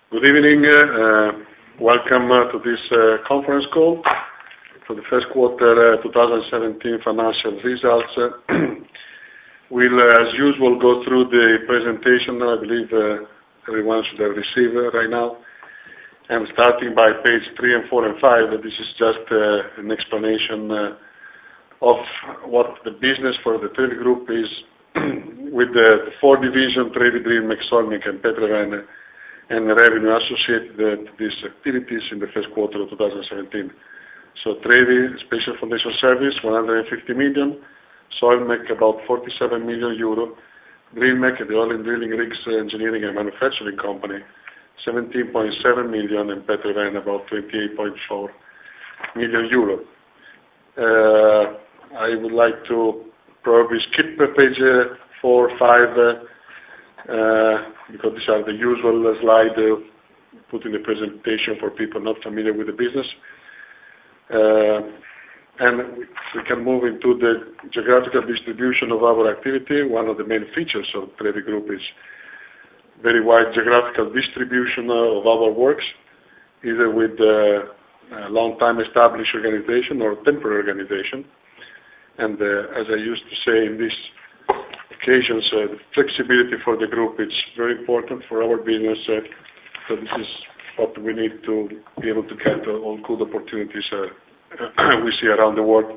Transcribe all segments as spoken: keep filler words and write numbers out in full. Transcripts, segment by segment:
Good evening. Uh, welcome uh, to this uh, conference call for the first quarter uh, twenty seventeen financial results. we'll, uh, as usual, go through the presentation. I believe uh, everyone should have received uh, right now. And starting by page three and four and five, this is just uh, an explanation uh, of what the business for the Trevi Group is with the, the four divisions, Trevi, Drilmec, Solmec, and Petrevene, and revenue associated to these activities in the first quarter of twenty seventeen. So Trevi, Special Foundation Service, one hundred fifty million, Solmec, about forty-seven million euro, Drilmec, the oil and drilling rigs engineering and manufacturing company, seventeen point seven million, and Petrevene, about twenty-eight point four million euro. Uh, I would like to probably skip page uh, four, five, uh, uh, because these are the usual uh, slides uh, put in the presentation for people not familiar with the business. Uh, and we, we can move into the geographical distribution of our activity. One of the main features of Trevi Group is very wide geographical distribution uh, of our works, either with uh, a long-time established organization or temporary organization. And uh, as I used to say in these occasions, uh, the flexibility for the group is very important for our business. Uh, so this is what we need to be able to get uh, all good opportunities uh, we see around the world.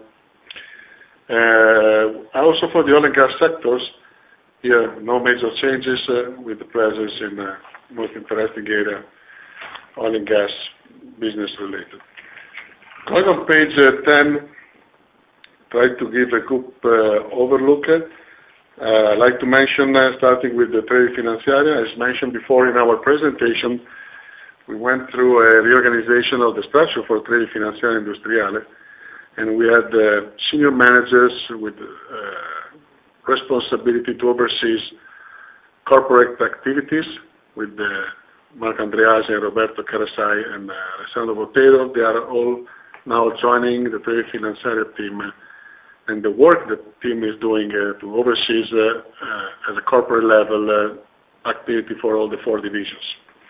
Uh, also for the oil and gas sectors, here no major changes uh, with the presence in uh, most interesting area, oil and gas business related. Going on page uh, ten, try to give a good uh, overlook. Uh, I'd like to mention, uh, starting with the Trevi Finanziaria, as mentioned before in our presentation, we went through a reorganization of the structure for Trevi Finanziaria Industriale, and we had uh, senior managers with uh, responsibility to oversee corporate activities with uh, Marco Andreasi and Roberto Carasai and uh, Alessandro Botero. They are all now joining the Trevi Finanziaria team. And the work that the team is doing uh, to oversee uh, uh, at a corporate level uh, activity for all the four divisions.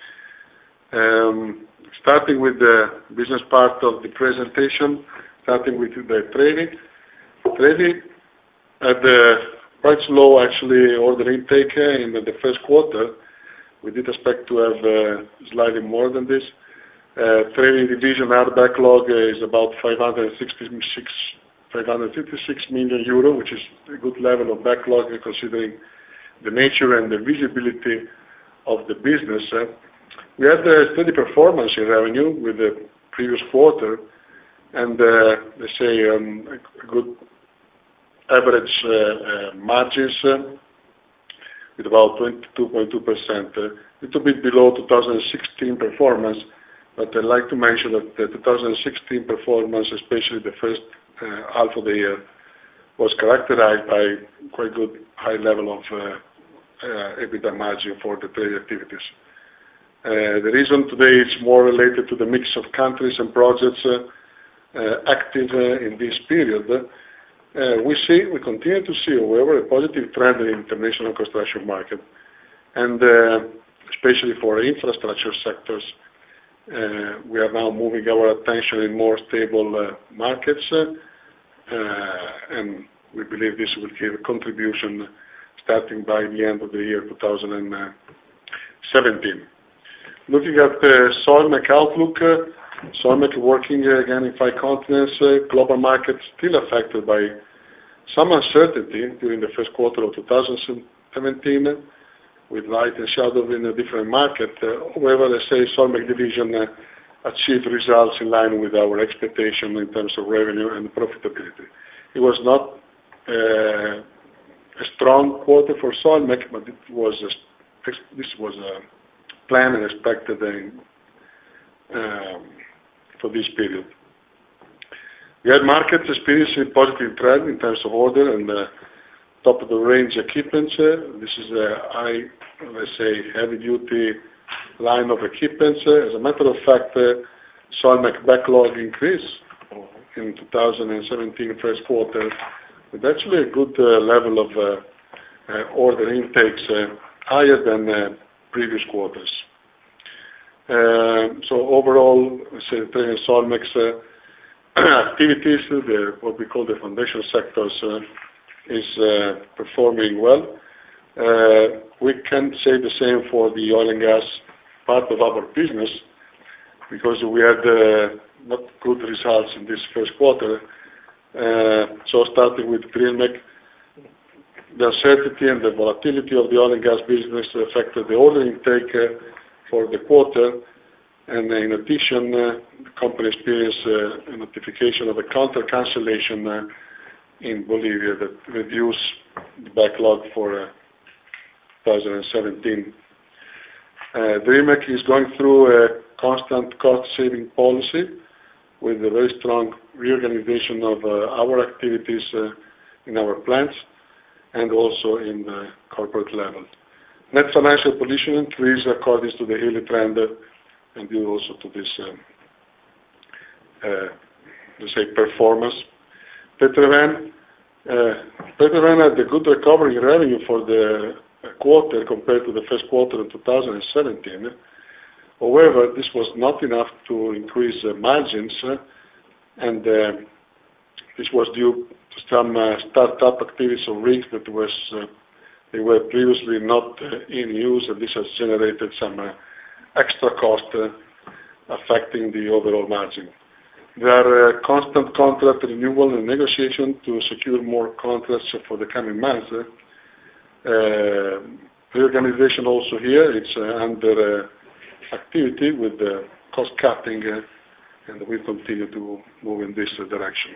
Um, starting with the business part of the presentation, starting with the Trevi. Trevi had uh, quite slow actually order intake uh, in the, the first quarter. We did expect to have uh, slightly more than this. Uh, Trevi division, our backlog uh, is about five hundred sixty-six five hundred fifty-six million euro, which is a good level of backlog considering the nature and the visibility of the business. Uh, we had a steady performance in revenue with the previous quarter, and uh, let's say um, a good average uh, uh, margins uh, with about twenty-two point two percent, a little bit below two thousand sixteen performance, but I'd like to mention that the two thousand sixteen performance, especially the first Uh, half of the year, was characterized by quite good high level of uh, uh, EBITDA margin for the trade activities. Uh, the reason today is more related to the mix of countries and projects uh, uh, active uh, in this period. Uh, we see, we continue to see, however, a positive trend in the international construction market, and uh, especially for infrastructure sectors. Uh, we are now moving our attention in more stable uh, markets, uh, uh, and we believe this will give a contribution starting by the end of the year two thousand seventeen. Looking at the uh, Solmec outlook, uh, Solmec working uh, again in five continents, uh, global market still affected by some uncertainty during the first quarter of two thousand seventeen. With light and shadow in a different market. Uh, however, let's say Solmec division uh, achieved results in line with our expectation in terms of revenue and profitability. It was not uh, a strong quarter for Solmec, but it was a, this was a planned and expected in, um, for this period. We had markets experiencing positive trend in terms of order and uh, top of the range equipment. Uh, this is a high, let's say, heavy duty line of equipment. Uh, as a matter of fact, uh, Solmec backlog increased in two thousand seventeen first quarter with actually a good uh, level of uh, uh, order intakes uh, higher than uh, previous quarters. Uh, so overall, say trading Solmex uh, activities, the, what we call the foundation sectors, uh, is uh, performing well. Uh, we can say the same for the oil and gas part of our business, because we had uh, not good results in this first quarter. Uh, so starting with Drilmec, the uncertainty and the volatility of the oil and gas business affected the order intake uh, for the quarter, and uh, in addition, uh, the company experienced uh, a notification of a counter cancellation uh, in Bolivia that reduced the backlog for uh, twenty seventeen. Uh, Drilmec is going through a constant cost-saving policy with a very strong reorganization of uh, our activities uh, in our plants and also in the corporate level. Net financial position increased according to the yearly trend uh, and due also to this, um, uh, let's say, performance. Petrovan, uh, Petrovan had a good recovery in revenue for the quarter compared to the first quarter of two thousand seventeen. However, this was not enough to increase uh, margins, uh, and uh, this was due to some uh, start-up activities of rigs that was uh, they were previously not uh, in use, and this has generated some uh, extra cost uh, affecting the overall margin. There are uh, constant contract renewal and negotiation to secure more contracts for the coming months. Uh, uh, reorganization also here, it's uh, under uh, activity with uh, cost cutting, uh, and we continue to move in this uh, direction.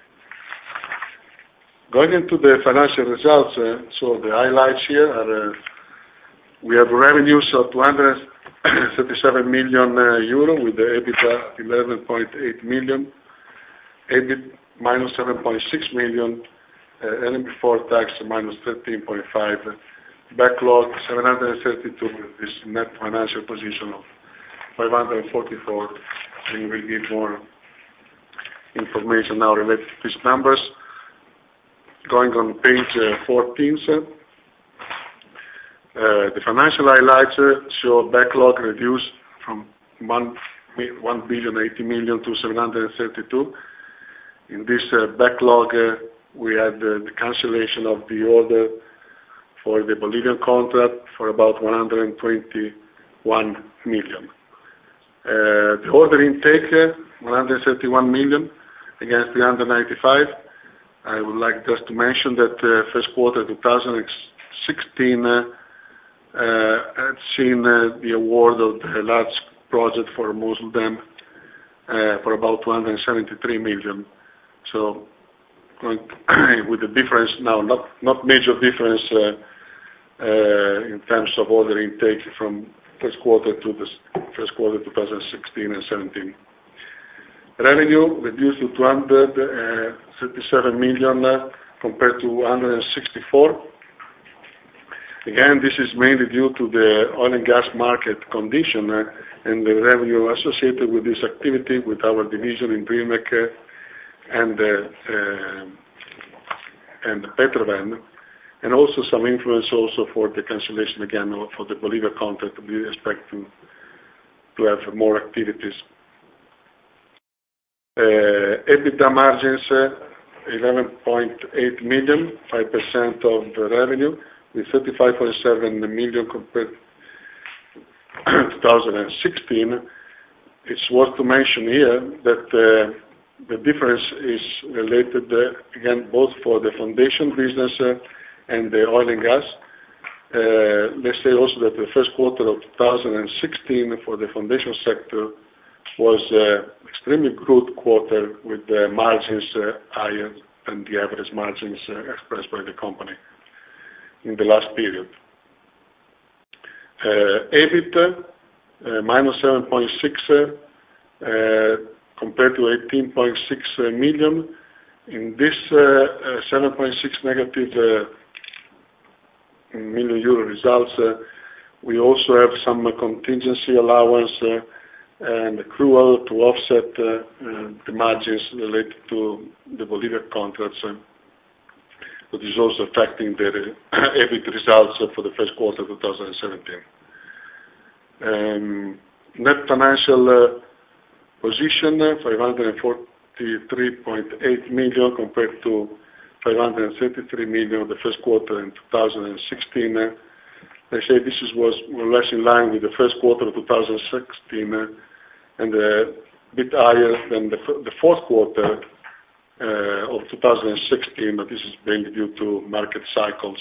Going into the financial results, uh, so the highlights here are, uh, we have revenues of two hundred thirty-seven million uh, euro with the EBITDA eleven point eight million, EBIT minus seven point six million, uh, earnings before tax minus thirteen point five, backlog seven hundred thirty-two, with this net financial position of five hundred forty-four, and we'll give more information now related to these numbers. Going on page uh, fourteen, uh, the financial highlights uh, show backlog reduced from one billion eighty million to seven hundred thirty-two. In this uh, backlog, uh, we had uh, the cancellation of the order for the Bolivian contract for about one hundred twenty-one million. Uh, the order intake, uh, one hundred thirty-one million against three hundred ninety-five. I would like just to mention that uh, first quarter two thousand sixteen uh, uh, had seen uh, the award of the large project for Mosul Dam uh, for about two hundred seventy-three million. So, going with the difference now, not not major difference uh, uh, in terms of order intake from first quarter to the first quarter two thousand sixteen and seventeen. Revenue reduced to two hundred thirty-seven million uh, compared to one hundred sixty-four. Again, this is mainly due to the oil and gas market condition uh, and the revenue associated with this activity with our division in Drilmec uh, and uh, uh, and Petrovan, and also some influence also for the cancellation again for the Bolivia contract. We expect to to have more activities. Uh, EBITDA margins, uh, eleven point eight million, five percent of the revenue, with thirty-five point seven million compared to two thousand sixteen. It's worth to mention here that uh, the difference is related, uh, again, both for the foundation business uh, and the oil and gas. Uh, let's say also that the first quarter of two thousand sixteen for the foundation sector was uh, extremely good quarter with the margins uh, higher than the average margins uh, expressed by the company in the last period. Uh, EBIT uh, minus seven point six uh, uh, compared to eighteen point six uh, million. In this uh, uh, seven point six negative uh, million euro results, uh, we also have some uh, contingency allowance uh, and accrual to offset uh, uh, the margins related to the Bolivia contracts, uh, that is also affecting the uh, EBIT results uh, for the first quarter of two thousand seventeen. Um, net financial position, five hundred forty-three point eight million compared to five hundred thirty-three million the first quarter in two thousand sixteen. They say this is, was more or less in line with the first quarter of two thousand sixteen and a bit higher than the, the fourth quarter uh, of two thousand sixteen, but this is mainly due to market cycles.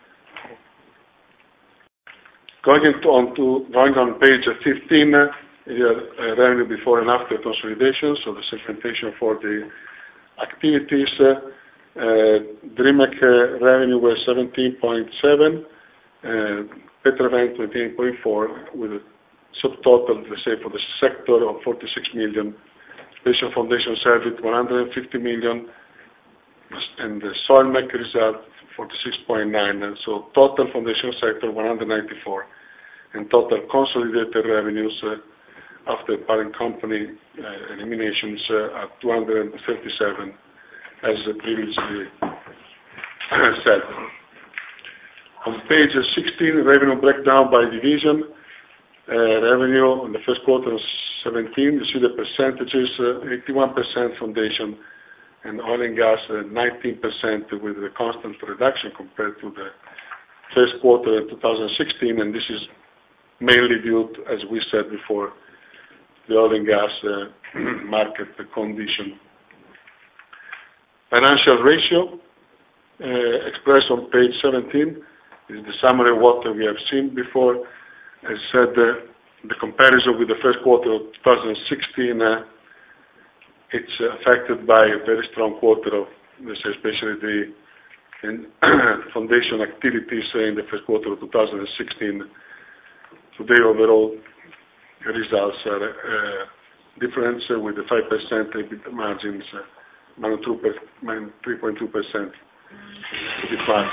Going, into, on, to, going on page fifteen, here, uh, revenue before and after consolidation, so the segmentation for the activities. Uh, uh, DreamHack uh, revenue was seventeen point seven, uh, Petravent twenty-eight point four, with a subtotal, let's say, for the sector of forty-six million, Special Foundation Service one hundred fifty million, and the Soilmec result forty-six point nine, and so total foundation sector one hundred ninety-four, and total consolidated revenues uh, after parent company uh, eliminations uh, at two hundred thirty-seven, as previously said. On page sixteen, revenue breakdown by division. Uh, revenue in the first quarter of seventeen, you see the percentages, uh, eighty-one percent foundation and oil and gas, uh, nineteen percent with a constant reduction compared to the first quarter of two thousand sixteen, and this is mainly due to, as we said before, the oil and gas uh, market condition. Financial ratio, uh, expressed on page seventeen, is the summary of what we have seen before. As said, uh, the comparison with the first quarter of two thousand sixteen, uh, it's uh, affected by a very strong quarter of, let's say, especially the in foundation activities uh, in the first quarter of two thousand sixteen. Today, overall results are uh, different uh, with the five percent EBITDA margins, uh, minus three point two percent decline.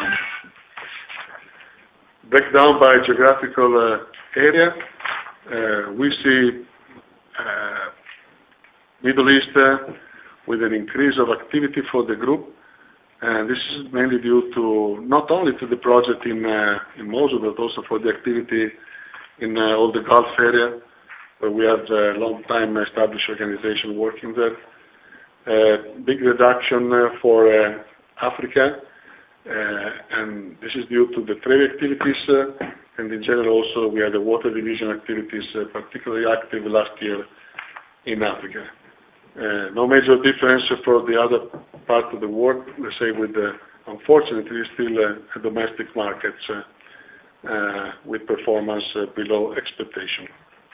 Breakdown by geographical uh, area, uh, we see uh, Middle East uh, with an increase of activity for the group, and this is mainly due to not only to the project in uh, in Mosul, but also for the activity in uh, all the Gulf area, where we have a long time established organization working there. Uh, big reduction uh, for uh, Africa. Uh, and this is due to the trade activities, uh, and in general also we had the water division activities uh, particularly active last year in Africa. Uh, no major difference for the other part of the world, let's say, with the, unfortunately, still uh, a domestic markets uh, uh, with performance uh, below expectation.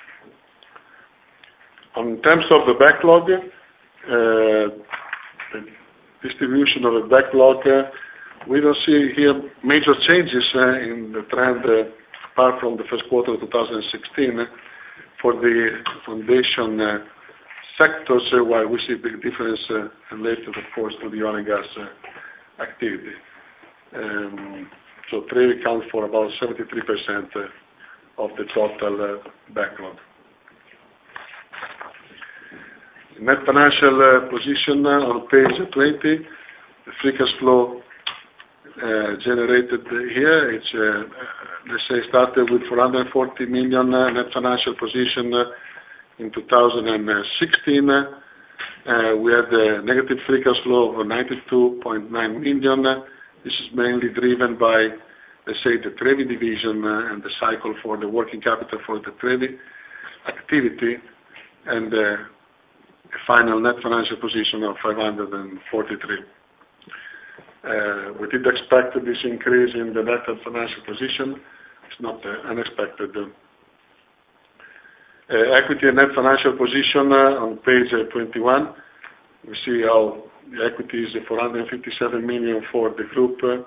In terms of the backlog, uh, the distribution of the backlog, uh, we don't see here major changes uh, in the trend uh, apart from the first quarter of two thousand sixteen uh, for the foundation uh, sectors, uh, while we see a big difference uh, related, of course, to the oil and gas uh, activity. Um, so trade accounts for about seventy-three percent uh, of the total uh, backlog. Net financial uh, position uh, on page twenty, the free cash flow Uh, generated here, it's uh, let's say started with four hundred forty million uh, net financial position uh, in two thousand sixteen. Uh, we had a negative free cash flow of ninety-two point nine million. This is mainly driven by, let's say, the trading division uh, and the cycle for the working capital for the trading activity, and uh, a final net financial position of five hundred forty-three. Uh, we did expect this increase in the net financial position. It's not uh, unexpected. Uh, equity and net financial position uh, on page uh, twenty-one. We see how the equity is four hundred fifty-seven million for the group. Uh,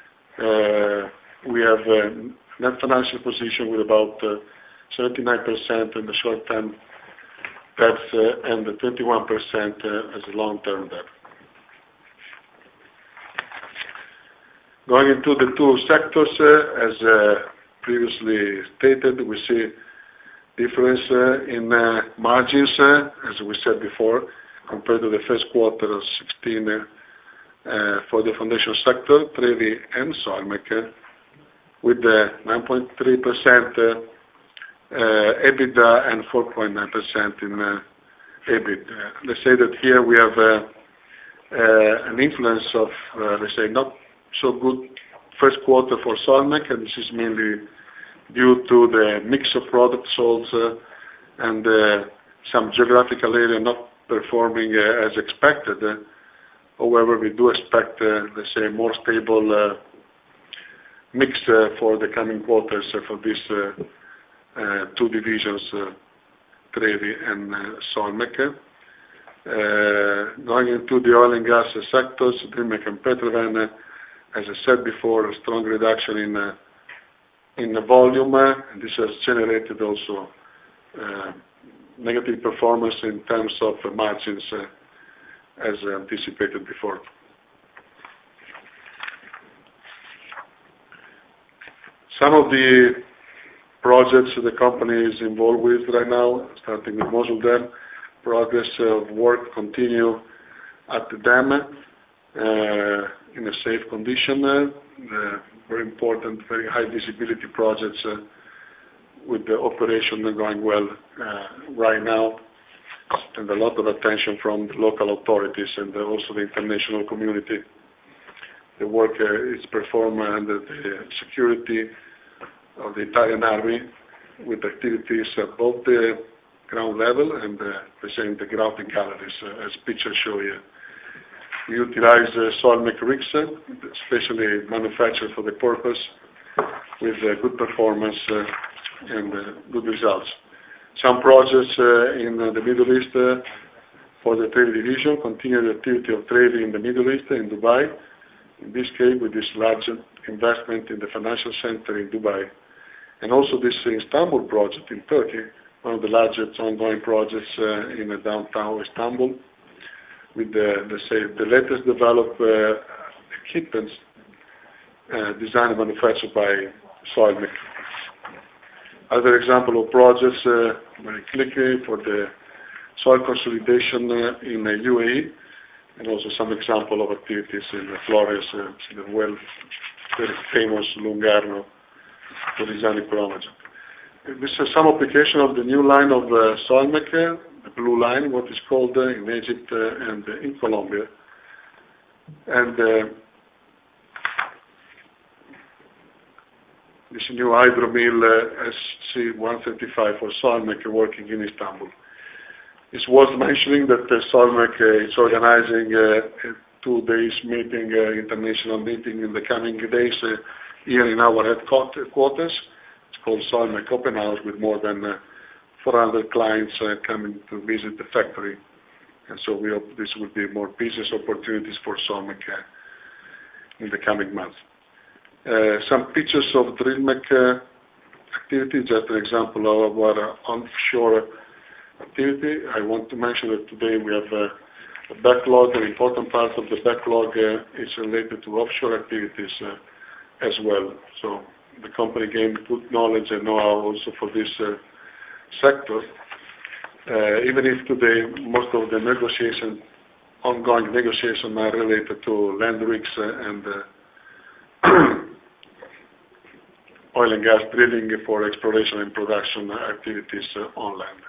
we have uh, net financial position with about uh, seventy-nine percent in the short-term debts uh, and twenty-one percent uh, as long-term debt. Going into the two sectors, uh, as uh, previously stated, we see difference uh, in uh, margins, uh, as we said before, compared to the first quarter of sixteen uh, uh, for the foundation sector, Trevi and Soilmec, uh, with the nine point three percent uh, uh, EBITDA and four point nine percent in uh, EBIT. Uh, let's say that here we have uh, uh, an influence of, uh, let's say, not so good first quarter for Soilmec, and this is mainly due to the mix of products sold uh, and uh, some geographical area not performing uh, as expected. Uh, however, we do expect, uh, let's say, more stable uh, mix uh, for the coming quarters uh, for these uh, uh, two divisions, uh, Trevi and uh, Soilmec. Uh, going into the oil and gas sectors, Dreamec and Petroven, uh, as I said before, a strong reduction in uh, in the volume, uh, and this has generated also uh, negative performance in terms of uh, margins, uh, as anticipated before. Some of the projects the company is involved with right now, starting with Mosul Dam, progress of work continue at the dam uh, in a safe condition. Uh, very important, very high visibility projects uh, with the operation going well uh, right now, and a lot of attention from the local authorities and also the international community. The work uh, is performed under the security of the Italian Army with activities above the ground level and uh, present the grouting galleries, uh, as pictures show you. We utilize uh, Soilmec rigs, uh, especially manufactured for the purpose, with uh, good performance uh, and uh, good results. Some projects uh, in uh, the Middle East uh, for the Trevi division continue the activity of Trevi in the Middle East, in Dubai. In this case, with this large investment in the financial center in Dubai. And also this Istanbul project in Turkey, one of the largest ongoing projects uh, in the downtown Istanbul, with the, let's say, the latest developed uh, equipment uh, designed and manufactured by Soilmec. Other example of projects, uh, very quickly, for the soil consolidation uh, in the U A E, and also some example of activities in Flores, uh, in the well, very famous Lungarno Poliziani project. This is some application of the new line of uh, Soilmec, uh, the blue line, what is called uh, in Egypt uh, and uh, in Colombia. And uh, this new hydro mill, uh, S C one thirty-five for Soilmec, working in Istanbul. It's worth mentioning that uh, Soilmec uh, is organizing uh, a two days meeting, uh, international meeting in the coming days uh, here in our headquarters. It's called Soilmec Open House, with more than uh, four hundred clients uh, coming to visit the factory. And so we hope this will be more business opportunities for Soilmec uh, in the coming months. Uh, some pictures of Drillmec uh, activity, just an example of our offshore activity. I want to mention that today we have uh, a backlog, an important part of the backlog uh, is related to offshore activities uh, as well. So the company gained good knowledge and know-how also for this uh, sector, uh, even if today most of the negotiation, ongoing negotiations are related to land rigs uh, and uh, oil and gas drilling for exploration and production activities uh, on land.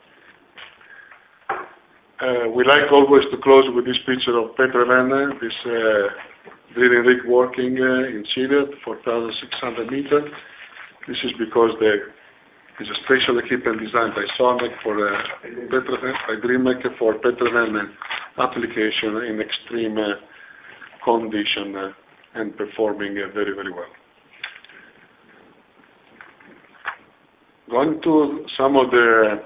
Uh, we like always to close with this picture of Petroven, this uh, drilling rig working uh, in Syria, four thousand six hundred meters. This is because there is a special equipment designed by Soilmec for uh, Petroven, by Dreamec for Petroven application in extreme uh, condition uh, and performing uh, very, very well. Going to some of the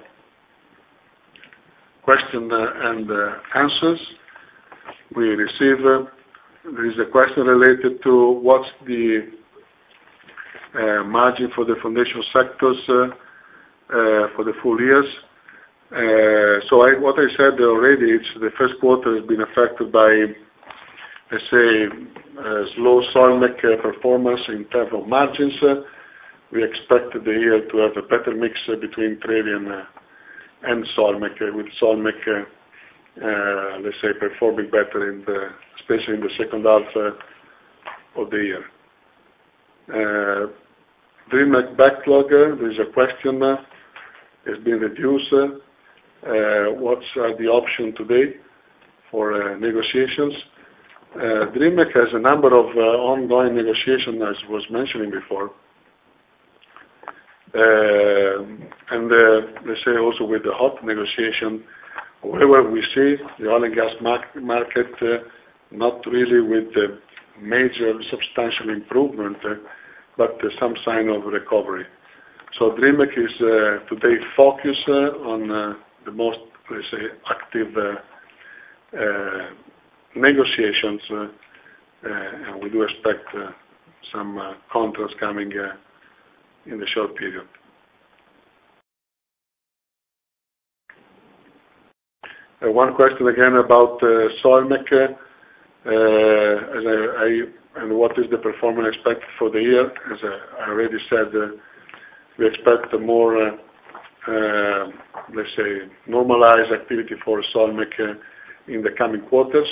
question uh, and uh, answers we receive. Uh, there is a question related to what's the uh, margin for the foundation sectors uh, uh, for the full years. Uh, so I, what I said already, it's the first quarter has been affected by, let's say, uh, slow Soilmec uh, performance in terms of margins. Uh, we expected the year to have a better mix uh, between Trevi and uh, and Soilmec, uh, with Soilmec, uh, uh, let's say, performing better, in the, especially in the second half uh, of the year. Uh, Dreamtech backlog, uh, there is a question, uh, has been reduced. Uh, what are the options today for uh, negotiations? Uh, Dreamtech has a number of uh, ongoing negotiations, as was mentioning before. Uh, and uh, let's say also with the hot negotiation, wherever we see the oil and gas mar- market, uh, not really with uh, major substantial improvement, uh, but uh, some sign of recovery. So Dreamtech is uh, today focused uh, on uh, the most, let's say, active uh, uh, negotiations, uh, uh, and we do expect uh, some uh, contracts coming uh, in the short period. Uh, one question again about uh, Soilmec, uh, as I, I, and what is the performance expected for the year? As I, I already said, uh, we expect a more, uh, uh, let's say, normalized activity for Soilmec uh, in the coming quarters.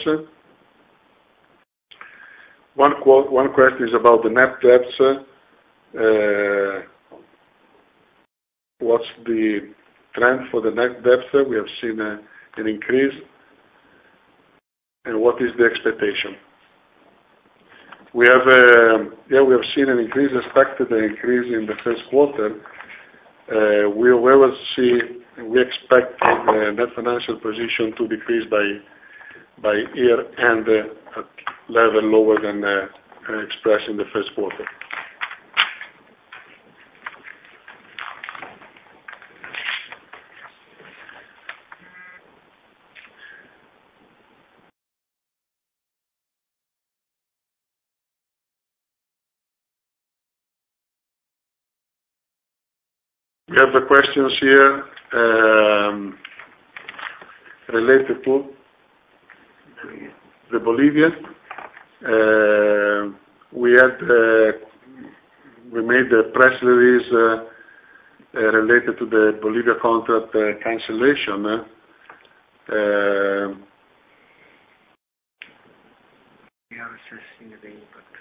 One, quote, one question is about the net debts. Uh, what's the trend for the net debt? We have seen uh, an increase, and what is the expectation? We have, uh, yeah, we have seen an increase, expected an increase in the first quarter. Uh, we will see, we expect the net financial position to decrease by by year end uh, at level lower than uh, expressed in the first quarter. We have the questions here um, related to the Bolivia. Uh, we had uh, we made a press release uh, uh, related to the Bolivia contract uh, cancellation. Uh, we are assessing the impact.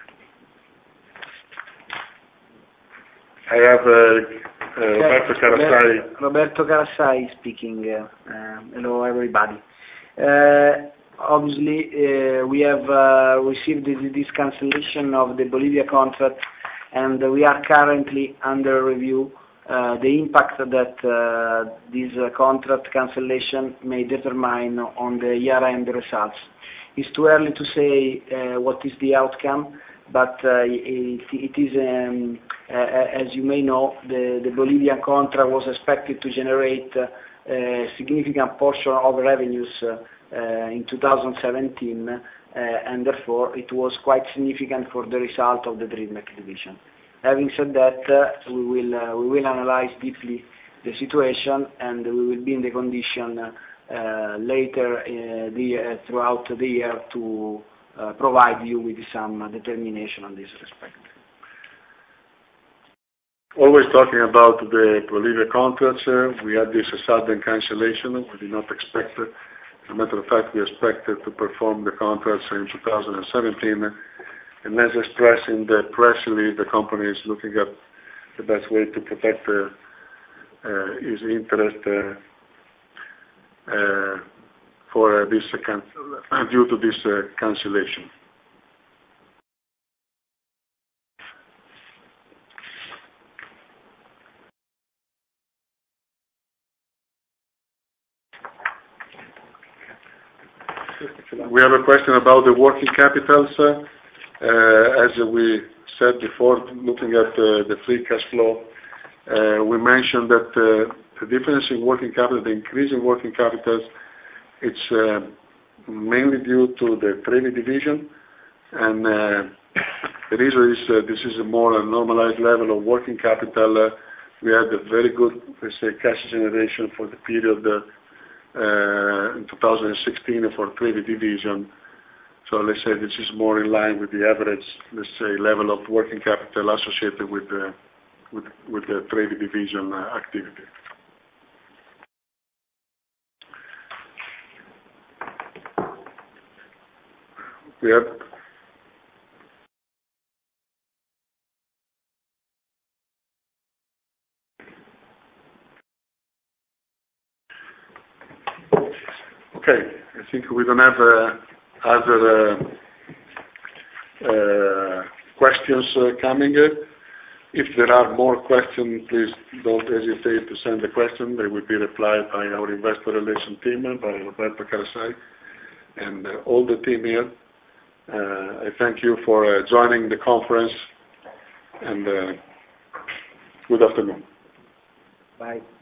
I have. Uh, Uh, Roberto Carassai. Roberto Carassai speaking. Uh, uh, hello, everybody. Uh, obviously, uh, we have uh, received this, this cancellation of the Bolivia contract, and we are currently under review uh, the impact that uh, this uh, contract cancellation may determine on the year-end results. It's too early to say uh, what is the outcome, but uh, it, it is, um, uh, as you may know, the, the Bolivian contract was expected to generate uh, a significant portion of revenues uh, uh, in two thousand seventeen, uh, and therefore it was quite significant for the result of the Dreamtech division. Having said that, uh, we will uh, we will analyze deeply the situation, and we will be in the condition uh, later uh, the, uh, throughout the year to Uh, provide you with some uh, determination on this respect. Always talking about the Bolivia contracts, uh, we had this sudden cancellation. We did not expect it. As a matter of fact, we expected to perform the contracts in two thousand seventeen, and as expressed in the press release, the company is looking at the best way to protect uh, uh, his interest uh, uh, for uh, this uh, can due to this uh, cancellation. We have a question about the working capitals. Uh, uh, as we said before, looking at uh, the free cash flow, uh, we mentioned that uh, the difference in working capital, the increase in working capitals, it's uh, mainly due to the trading division, and uh, the reason is uh, this is a more normalized level of working capital. Uh, we had a very good, let's say, cash generation for the period uh, uh, in two thousand sixteen for trading division. So let's say this is more in line with the average, let's say, level of working capital associated with the with, with the trading division uh, activity. We have Okay, I think we don't have uh, other uh, uh, questions uh, coming. If there are more questions, please don't hesitate to send the question. They will be replied by our investor relations team, by Roberto Carasai, and uh, all the team here. Uh, I thank you for uh, joining the conference, and uh, good afternoon. Bye.